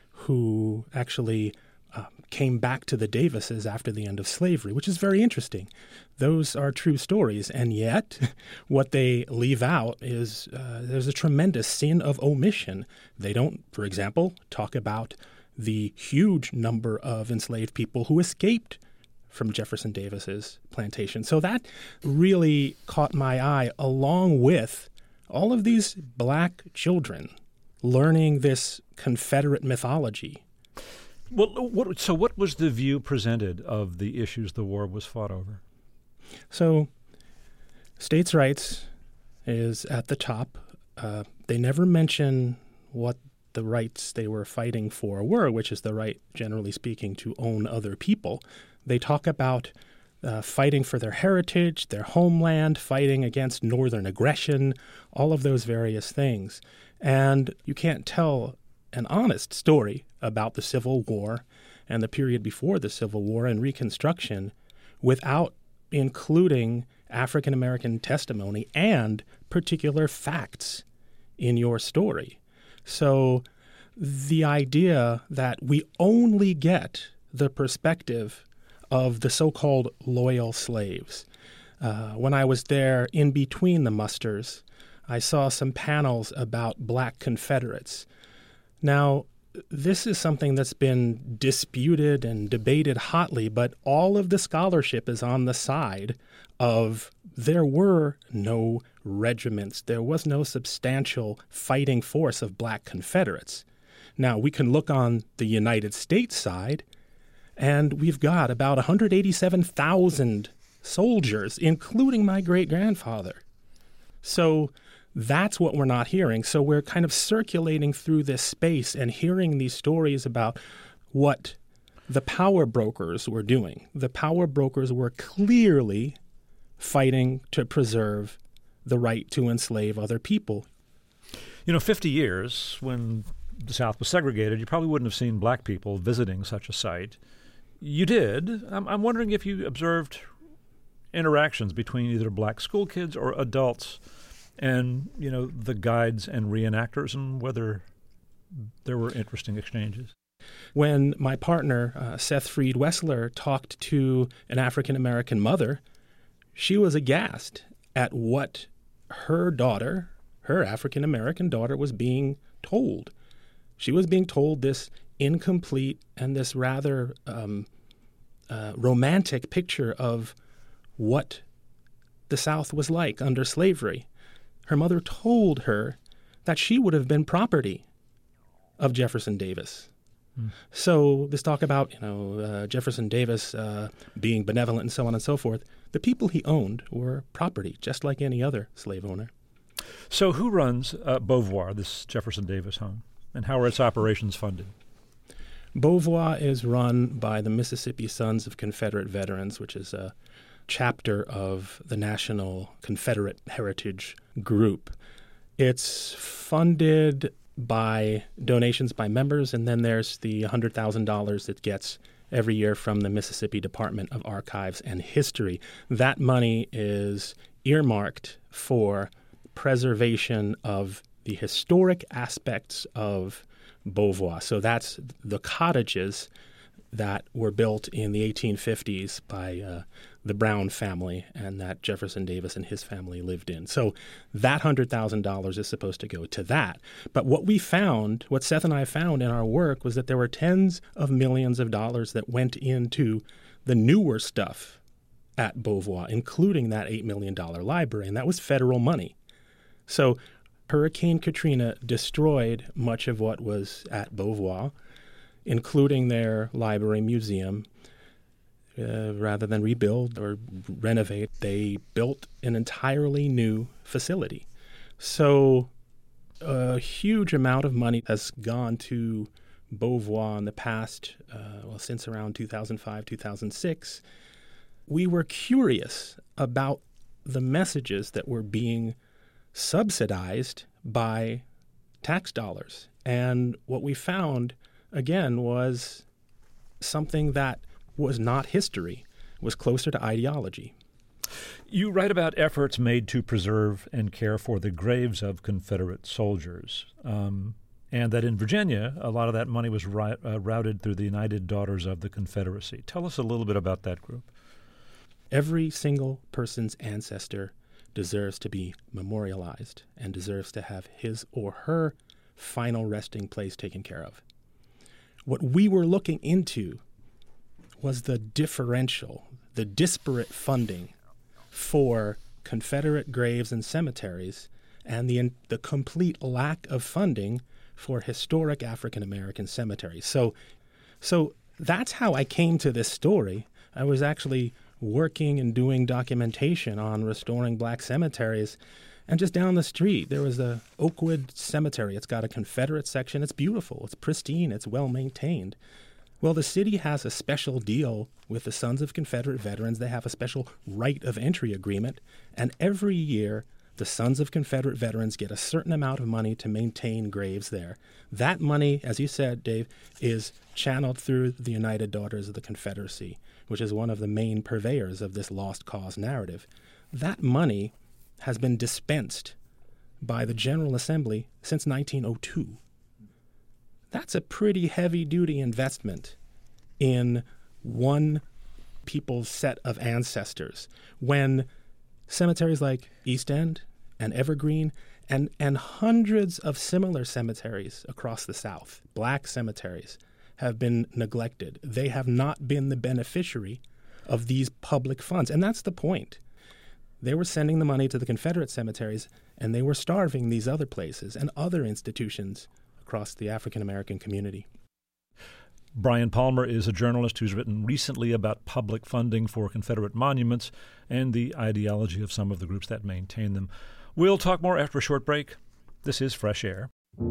who actually uh, came back to the Davises after the end of slavery, which is very interesting. Those are true stories, and yet what they leave out is uh, there's a tremendous sin of omission. They don't, for example, talk about the huge number of enslaved people who escaped from Jefferson Davis's plantation. So that really caught my eye, along with all of these black children learning this Confederate mythology. Well, what, so what was the view presented of the issues the war was fought over? So states' rights is at the top. Uh, they never mention what the rights they were fighting for were, which is the right, generally speaking, to own other people. They talk about uh, fighting for their heritage, their homeland, fighting against northern aggression, all of those various things. And you can't tell an honest story about the Civil War and the period before the Civil War and Reconstruction without including African American testimony and particular facts in your story. So the idea that we only get the perspective of the so-called loyal slaves. Uh, when I was there in between the musters, I saw some panels about black Confederates. Now, this is something that's been disputed and debated hotly, but all of the scholarship is on the side of there were no regiments. There was no substantial fighting force of black Confederates. Now, we can look on the United States side, and we've got about one hundred eighty-seven thousand soldiers, including my great-grandfather. So that's what we're not hearing. So we're kind of circulating through this space and hearing these stories about what the power brokers were doing. The power brokers were clearly fighting to preserve the right to enslave other people. You know, fifty years, when the South was segregated, you probably wouldn't have seen black people visiting such a site. You did. I'm, I'm wondering if you observed interactions between either black school kids or adults and, you know, the guides and reenactors, and whether there were interesting exchanges. When my partner, uh, Seth Freed Wessler, talked to an African-American mother, she was aghast at what her daughter, her African-American daughter, was being told. She was being told this incomplete and this rather um, uh, romantic picture of what the South was like under slavery. Her mother told her that she would have been property of Jefferson Davis. Mm. So this talk about, you know, uh, Jefferson Davis uh, being benevolent and so on and so forth, the people he owned were property, just like any other slave owner. So who runs uh, Beauvoir, this Jefferson Davis home, and how are its operations funded? Beauvoir is run by the Mississippi Sons of Confederate Veterans, which is a chapter of the National Confederate Heritage Group. It's funded by donations by members, and then there's the one hundred thousand dollars it gets every year from the Mississippi Department of Archives and History. That money is earmarked for preservation of the historic aspects of Beauvoir. So that's the cottages that were built in the eighteen fifties by uh, the Brown family and that Jefferson Davis and his family lived in. So that one hundred thousand dollars is supposed to go to that. But what we found, what Seth and I found in our work, was that there were tens of millions of dollars that went into the newer stuff at Beauvoir, including that eight million dollars library, and that was federal money. So Hurricane Katrina destroyed much of what was at Beauvoir, including their library museum. Uh, rather than rebuild or renovate, they built an entirely new facility. So a huge amount of money has gone to Beauvoir in the past, uh, well, since around two thousand five, two thousand six. We were curious about the messages that were being subsidized by tax dollars. And what we found, again, was something that was not history, was closer to ideology. You write about efforts made to preserve and care for the graves of Confederate soldiers, um, and that in Virginia, a lot of that money was ri- uh, routed through the United Daughters of the Confederacy. Tell us a little bit about that group. Every single person's ancestor deserves to be memorialized and deserves to have his or her final resting place taken care of. What we were looking into was the differential, the disparate funding for Confederate graves and cemeteries and the the complete lack of funding for historic African American cemeteries. So, so that's how I came to this story. I was actually working and doing documentation on restoring black cemeteries. And just down the street, there was the Oakwood Cemetery. It's got a Confederate section. It's beautiful. It's pristine. It's well maintained. Well, the city has a special deal with the Sons of Confederate Veterans. They have a special right of entry agreement. And every year, the Sons of Confederate Veterans get a certain amount of money to maintain graves there. That money, as you said, Dave, is channeled through the United Daughters of the Confederacy, which is one of the main purveyors of this lost cause narrative. That money has been dispensed by the General Assembly since nineteen oh two. That's a pretty heavy-duty investment in one people's set of ancestors when cemeteries like East End and Evergreen and, and hundreds of similar cemeteries across the South, black cemeteries, have been neglected. They have not been the beneficiary of these public funds. And that's the point. They were sending the money to the Confederate cemeteries, and they were starving these other places and other institutions across the African American community. Brian Palmer is a journalist who's written recently about public funding for Confederate monuments and the ideology of some of the groups that maintain them. We'll talk more after a short break. This is Fresh Air.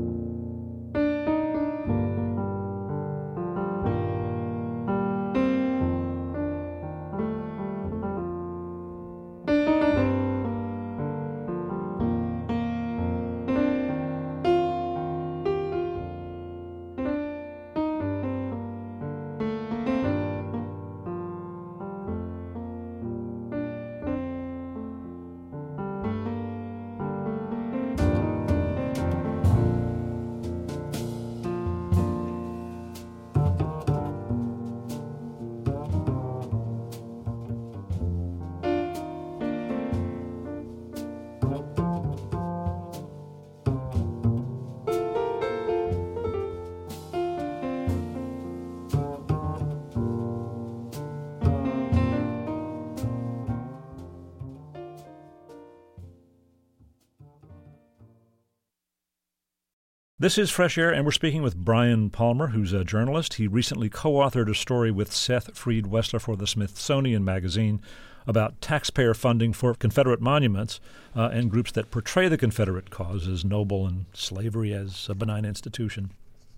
This is Fresh Air, and we're speaking with Brian Palmer, who's a journalist. He recently co-authored a story with Seth Freed Wessler for the Smithsonian Magazine about taxpayer funding for Confederate monuments uh, and groups that portray the Confederate cause as noble and slavery as a benign institution.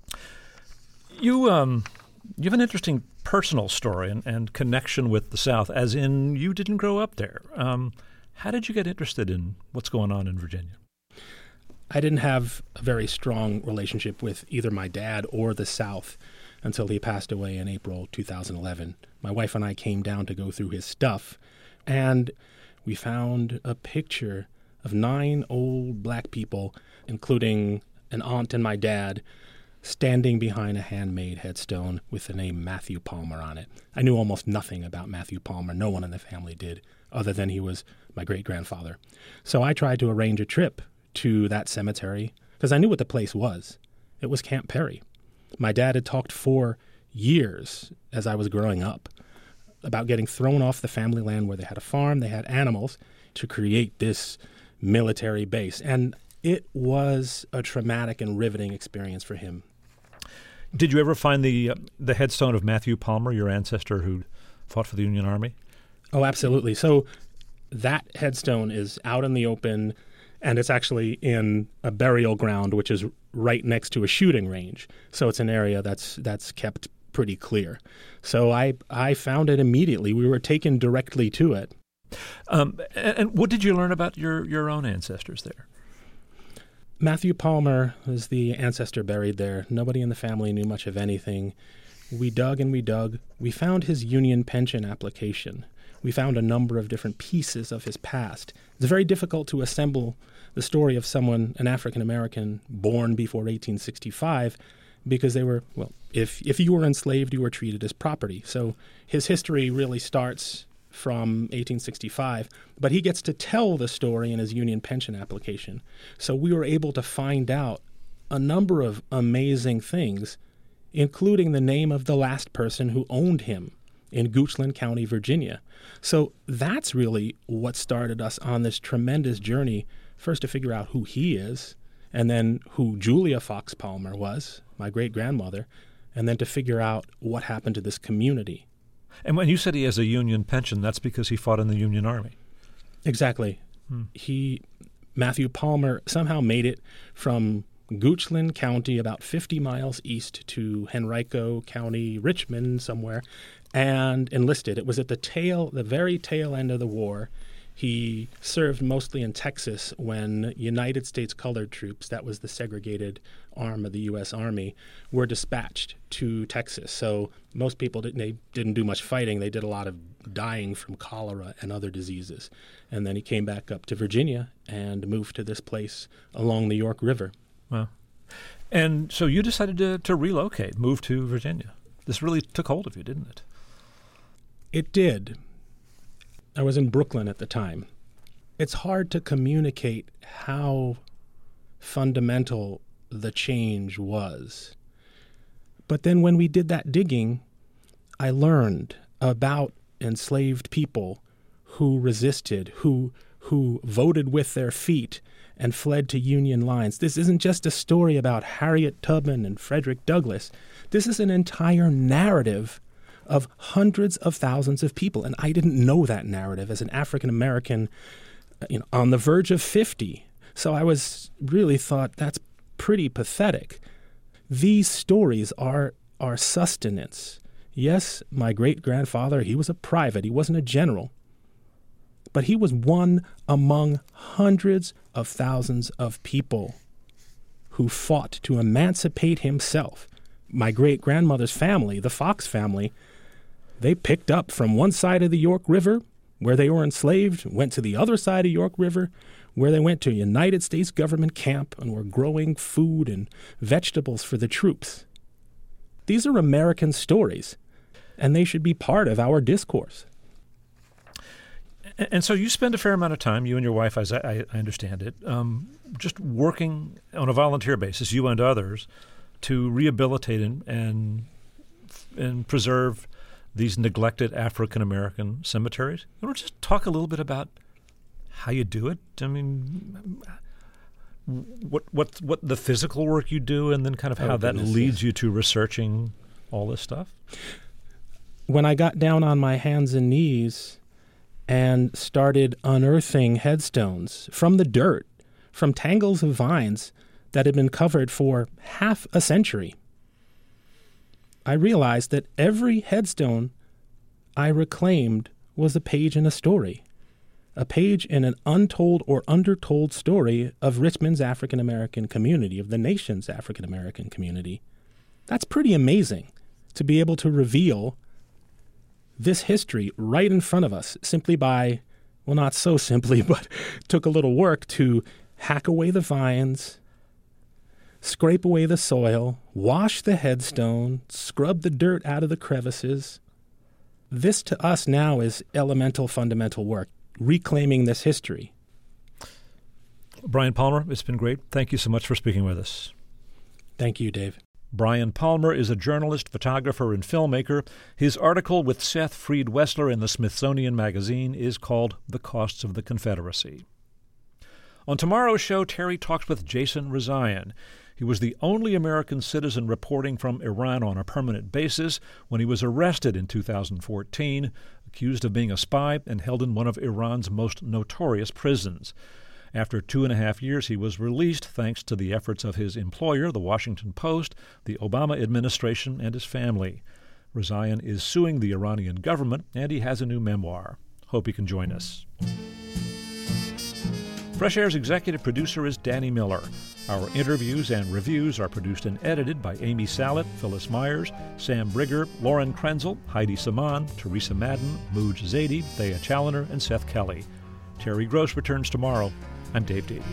You um, you have an interesting personal story and, and connection with the South, as in you didn't grow up there. Um, how did you get interested in what's going on in Virginia? I didn't have a very strong relationship with either my dad or the South until he passed away in April two thousand eleven. My wife and I came down to go through his stuff, and we found a picture of nine old black people, including an aunt and my dad, standing behind a handmade headstone with the name Matthew Palmer on it. I knew almost nothing about Matthew Palmer. No one in the family did, other than he was my great-grandfather. So I tried to arrange a trip to that cemetery because I knew what the place was. It was Camp Perry. My dad had talked for years as I was growing up about getting thrown off the family land where they had a farm, they had animals, to create this military base. And it was a traumatic and riveting experience for him. Did you ever find the uh, the headstone of Matthew Palmer, your ancestor who fought for the Union Army? Oh, absolutely. So that headstone is out in the open, and it's actually in a burial ground, which is right next to a shooting range. So it's an area that's that's kept pretty clear. So I I found it immediately. We were taken directly to it. Um, and, and what did you learn about your, your own ancestors there? Matthew Palmer was the ancestor buried there. Nobody in the family knew much of anything. We dug and we dug. We found his Union pension application. We found a number of different pieces of his past. It's very difficult to assemble the story of someone, an African-American, born before eighteen sixty-five, because they were, well, if if you were enslaved, you were treated as property. So his history really starts from eighteen sixty-five, but he gets to tell the story in his Union pension application. So we were able to find out a number of amazing things, including the name of the last person who owned him in Goochland County, Virginia. So that's really what started us on this tremendous journey, first to figure out who he is, and then who Julia Fox Palmer was, my great-grandmother, and then to figure out what happened to this community. And when you said he has a Union pension, that's because he fought in the Union Army. Exactly. Hmm. He, Matthew Palmer, somehow made it from Goochland County, about fifty miles east, to Henrico County, Richmond, somewhere, and enlisted. It was at the tail, the very tail end of the war. He served mostly in Texas when United States colored troops, that was the segregated arm of the U S Army, were dispatched to Texas. So most people didn't, they didn't do much fighting. They did a lot of dying from cholera and other diseases. And then he came back up to Virginia and moved to this place along the York River. Wow. And so you decided to, to relocate, move to Virginia. This really took hold of you, didn't it? It did. I was in Brooklyn at the time. It's hard to communicate how fundamental the change was. But then when we did that digging, I learned about enslaved people who resisted, who who voted with their feet and fled to Union lines. This isn't just a story about Harriet Tubman and Frederick Douglass. This is an entire narrative of hundreds of thousands of people. And I didn't know that narrative as an African-American, you know, on the verge of fifty. So I was really thought that's pretty pathetic. These stories are our sustenance. Yes, my great-grandfather, he was a private. He wasn't a general. But he was one among hundreds of thousands of people who fought to emancipate himself. My great-grandmother's family, the Fox family, they picked up from one side of the York River, where they were enslaved, went to the other side of York River, where they went to a United States government camp and were growing food and vegetables for the troops. These are American stories, and they should be part of our discourse. And so you spend a fair amount of time, you and your wife, as I, I understand it, um, just working on a volunteer basis, you and others, to rehabilitate and and, and preserve these neglected African-American cemeteries. You want to just talk a little bit about how you do it? I mean, what what what the physical work you do, and then kind of how oh, that goodness, leads yes. you to researching all this stuff? When I got down on my hands and knees and started unearthing headstones from the dirt, from tangles of vines that had been covered for half a century, I realized that every headstone I reclaimed was a page in a story, a page in an untold or undertold story of Richmond's African-American community, of the nation's African-American community. That's pretty amazing, to be able to reveal this history right in front of us simply by, well, not so simply, but took a little work to hack away the vines, scrape away the soil, wash the headstone, scrub the dirt out of the crevices. This to us now is elemental, fundamental work, reclaiming this history. Brian Palmer, it's been great. Thank you so much for speaking with us. Thank you, Dave. Brian Palmer is a journalist, photographer, and filmmaker. His article with Seth Freed-Wessler in the Smithsonian Magazine is called The Costs of the Confederacy. On tomorrow's show, Terry talks with Jason Rezaian. He was the only American citizen reporting from Iran on a permanent basis when he was arrested in two thousand fourteen, accused of being a spy and held in one of Iran's most notorious prisons. After two and a half years, he was released thanks to the efforts of his employer, the Washington Post, the Obama administration, and his family. Rezaian is suing the Iranian government, and he has a new memoir. Hope you can join us. Fresh Air's executive producer is Danny Miller. Our interviews and reviews are produced and edited by Amy Salet, Phyllis Myers, Sam Brigger, Lauren Krenzel, Heidi Saman, Teresa Madden, Mooj Zadie, Thea Challoner, and Seth Kelly. Terry Gross returns tomorrow. I'm Dave Davies.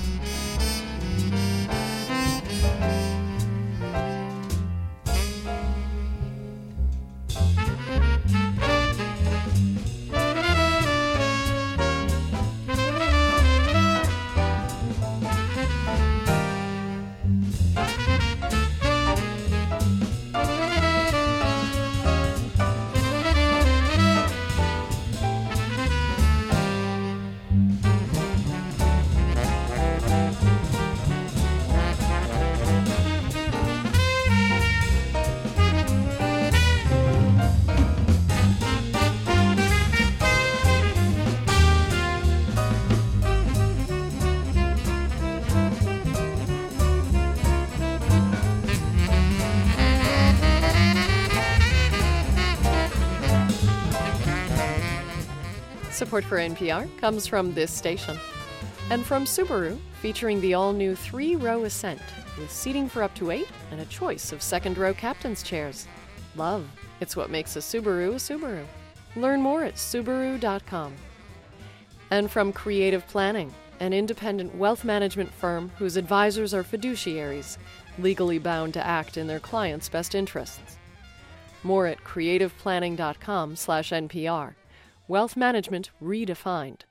Support for N P R comes from this station. And from Subaru, featuring the all-new three-row Ascent, with seating for up to eight and a choice of second-row captain's chairs. Love. It's what makes a Subaru a Subaru. Learn more at Subaru dot com. And from Creative Planning, an independent wealth management firm whose advisors are fiduciaries, legally bound to act in their clients' best interests. More at creative planning dot com slash N P R. Wealth management redefined.